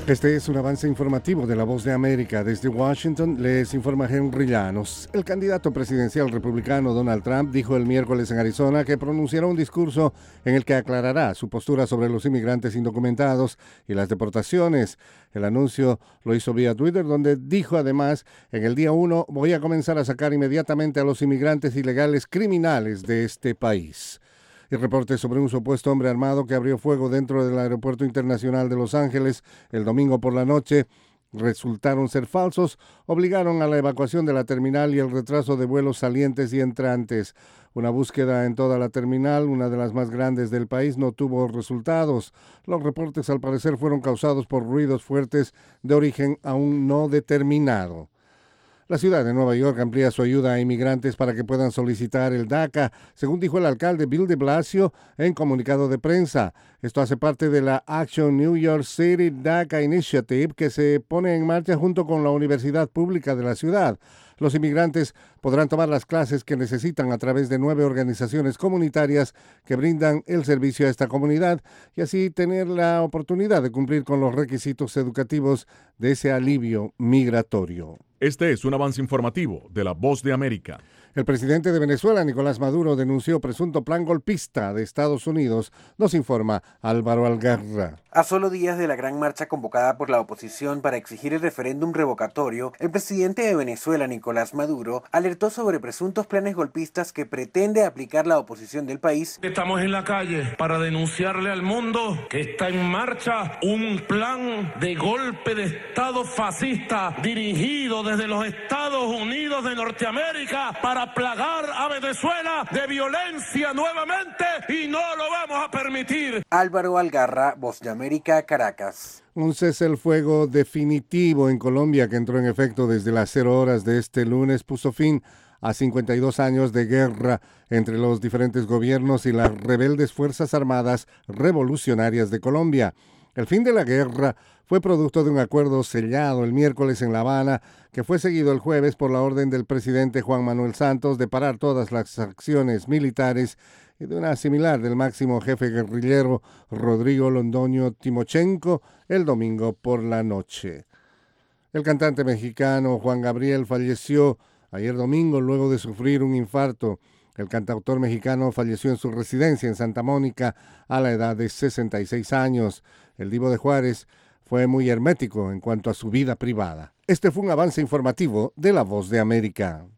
Este es un avance informativo de La Voz de América. Desde Washington les informa Henry Llanos. El candidato presidencial republicano Donald Trump dijo el miércoles en Arizona que pronunciará un discurso en el que aclarará su postura sobre los inmigrantes indocumentados y las deportaciones. El anuncio lo hizo vía Twitter, donde dijo además: en el día 1 voy a comenzar a sacar inmediatamente a los inmigrantes ilegales criminales de este país. El reporte sobre un supuesto hombre armado que abrió fuego dentro del Aeropuerto Internacional de Los Ángeles el domingo por la noche resultaron ser falsos, obligaron a la evacuación de la terminal y el retraso de vuelos salientes y entrantes. Una búsqueda en toda la terminal, una de las más grandes del país, no tuvo resultados. Los reportes al parecer fueron causados por ruidos fuertes de origen aún no determinado. La ciudad de Nueva York amplía su ayuda a inmigrantes para que puedan solicitar el DACA, según dijo el alcalde Bill de Blasio en comunicado de prensa. Esto hace parte de la Action New York City DACA Initiative que se pone en marcha junto con la Universidad Pública de la ciudad. Los inmigrantes podrán tomar las clases que necesitan a través de 9 organizaciones comunitarias que brindan el servicio a esta comunidad y así tener la oportunidad de cumplir con los requisitos educativos de ese alivio migratorio. Este es un avance informativo de La Voz de América. El presidente de Venezuela, Nicolás Maduro, denunció presunto plan golpista de Estados Unidos. Nos informa Álvaro Algarra. A solo días de la gran marcha convocada por la oposición para exigir el referéndum revocatorio, el presidente de Venezuela, Nicolás Maduro, alertó sobre presuntos planes golpistas que pretende aplicar la oposición del país. Estamos en la calle para denunciarle al mundo que está en marcha un plan de golpe de Estado fascista dirigido desde los Estados Unidos de Norteamérica para plagar a Venezuela de violencia nuevamente y no lo vamos a permitir. Álvaro Algarra, Voz de América, Caracas. Un cese el fuego definitivo en Colombia que entró en efecto desde las 0 horas de este lunes puso fin a 52 años de guerra entre los diferentes gobiernos y las rebeldes Fuerzas Armadas Revolucionarias de Colombia. El fin de la guerra fue producto de un acuerdo sellado el miércoles en La Habana, que fue seguido el jueves por la orden del presidente Juan Manuel Santos de parar todas las acciones militares y de una similar del máximo jefe guerrillero Rodrigo Londoño Timochenko el domingo por la noche. El cantante mexicano Juan Gabriel falleció ayer domingo luego de sufrir un infarto. El cantautor mexicano falleció en su residencia en Santa Mónica a la edad de 66 años. El Divo de Juárez fue muy hermético en cuanto a su vida privada. Este fue un avance informativo de La Voz de América.